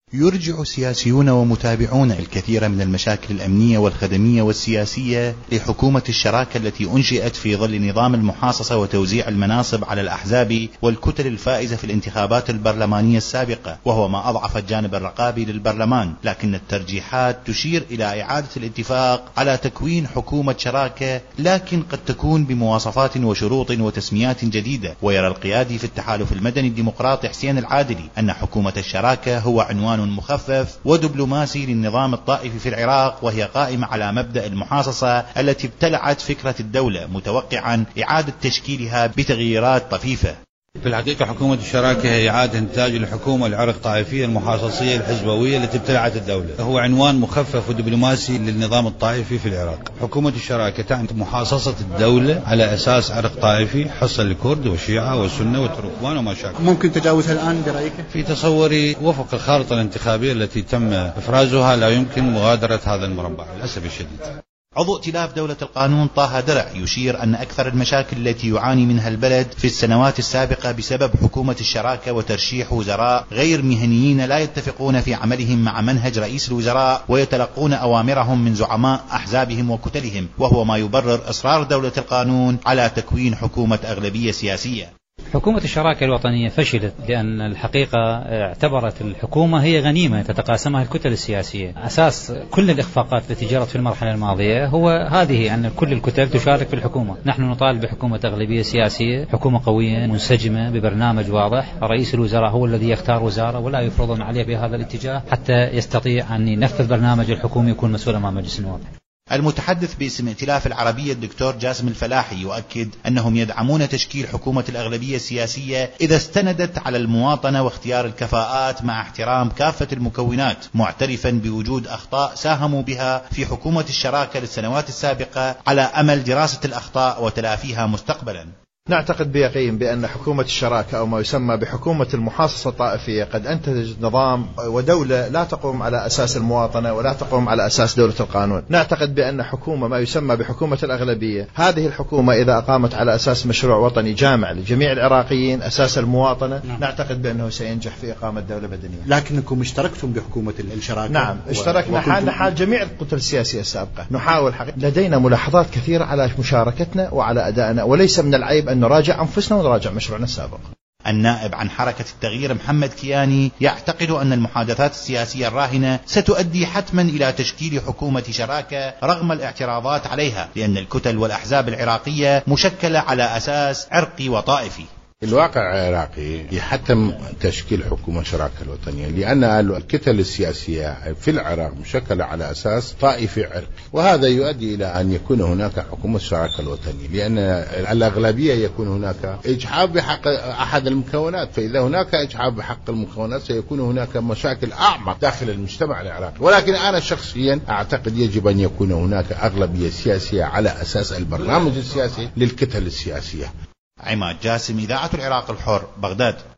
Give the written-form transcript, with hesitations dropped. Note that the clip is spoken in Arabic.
يرجع سياسيون ومتابعون الكثير من المشاكل الأمنية والخدمية والسياسية لحكومة الشراكة التي أنشئت في ظل نظام المحاصصة وتوزيع المناصب على الأحزاب والكتل الفائزة في الانتخابات البرلمانية السابقة، وهو ما أضعف الجانب الرقابي للبرلمان. لكن الترجيحات تشير إلى إعادة الاتفاق على تكوين حكومة شراكة، لكن قد تكون بمواصفات وشروط وتسميات جديدة. ويرى القيادي في التحالف المدني الديمقراطي حسين العادلي أن حكومة الشراكة هو عنوان مخفف ودبلوماسي للنظام الطائفي في العراق، وهي قائمة على مبدأ المحاصصة التي ابتلعت فكرة الدولة، متوقعا إعادة تشكيلها بتغييرات طفيفة. في الحقيقة حكومة الشراكة هي إعادة إنتاج الحكومة العرق طائفية المحاصصية الحزبوية التي ابتلعت الدولة. هو عنوان مخفف ودبلوماسي للنظام الطائفي في العراق. حكومة الشراكة تعني محاصصة الدولة على أساس عرق طائفي، حصل الكرد والشيعة والسنة والتركمان وما شابه. ممكن تجاوزها الآن برأيك؟ في تصوري وفق الخارطة الانتخابية التي تم إفرازها لا يمكن مغادرة هذا المربع للأسف الشديد. عضو ائتلاف دولة القانون طه درع يشير أن أكثر المشاكل التي يعاني منها البلد في السنوات السابقة بسبب حكومة الشراكة وترشيح وزراء غير مهنيين لا يتفقون في عملهم مع منهج رئيس الوزراء ويتلقون أوامرهم من زعماء أحزابهم وكتلهم، وهو ما يبرر إصرار دولة القانون على تكوين حكومة أغلبية سياسية. حكومة الشراكة الوطنية فشلت لأن الحقيقة اعتبرت الحكومة هي غنيمة تتقاسمها الكتل السياسية. أساس كل الإخفاقات التي جرت في المرحلة الماضية هو هذه، أن كل الكتل تشارك في الحكومة. نحن نطالب بحكومة أغلبية سياسية، حكومة قوية منسجمة ببرنامج واضح. رئيس الوزراء هو الذي يختار وزارة ولا يفرضون عليه بهذا الاتجاه حتى يستطيع أن ينفذ برنامج الحكومة، يكون مسؤول أمام مجلس النواب. المتحدث باسم ائتلاف العربية الدكتور جاسم الفلاحي يؤكد أنهم يدعمون تشكيل حكومة الأغلبية السياسية إذا استندت على المواطنة واختيار الكفاءات مع احترام كافة المكونات، معترفا بوجود أخطاء ساهموا بها في حكومة الشراكة للسنوات السابقة على أمل دراسة الأخطاء وتلافيها مستقبلا. نعتقد بيقين بأن حكومة الشراكة أو ما يسمى بحكومة المحاصصة الطائفية قد أنتجت نظام ودولة لا تقوم على أساس المواطنة ولا تقوم على أساس دولة القانون. نعتقد بأن حكومة ما يسمى بحكومة الأغلبية، هذه الحكومة إذا أقامت على أساس مشروع وطني جامع لجميع العراقيين أساس المواطنة، نعتقد بأنه سينجح في إقامة دولة مدنية. لكنكم اشتركتم بحكومة الشراكة. نعم اشتركنا حال جميع الكتل السياسية السابقة. نحاول لدينا ملاحظات كثيرة على مشاركتنا وعلى أدائنا، وليس من العيب أن نراجع أنفسنا ونراجع مشروعنا السابق. النائب عن حركة التغيير محمد كياني يعتقد أن المحادثات السياسية الراهنة ستؤدي حتما إلى تشكيل حكومة شراكة رغم الاعتراضات عليها، لأن الكتل والأحزاب العراقية مشكلة على أساس عرقي وطائفي. الواقع العراقي يحتم تشكيل حكومة شراكة الوطنية، لأن الكتل السياسية في العراق مشكلة على أساس طائفي عرقي، وهذا يؤدي إلى أن يكون هناك حكومة شراكة الوطنية، لأن الأغلبية يكون هناك إجحاف بحق أحد المكونات، فإذا هناك إجحاف بحق المكونات سيكون هناك مشاكل أعمق داخل المجتمع العراقي. ولكن أنا شخصيا أعتقد يجب أن يكون هناك أغلبية سياسية على أساس البرنامج السياسي للكتل السياسية. عماد جاسم، إذاعة العراق الحر، بغداد.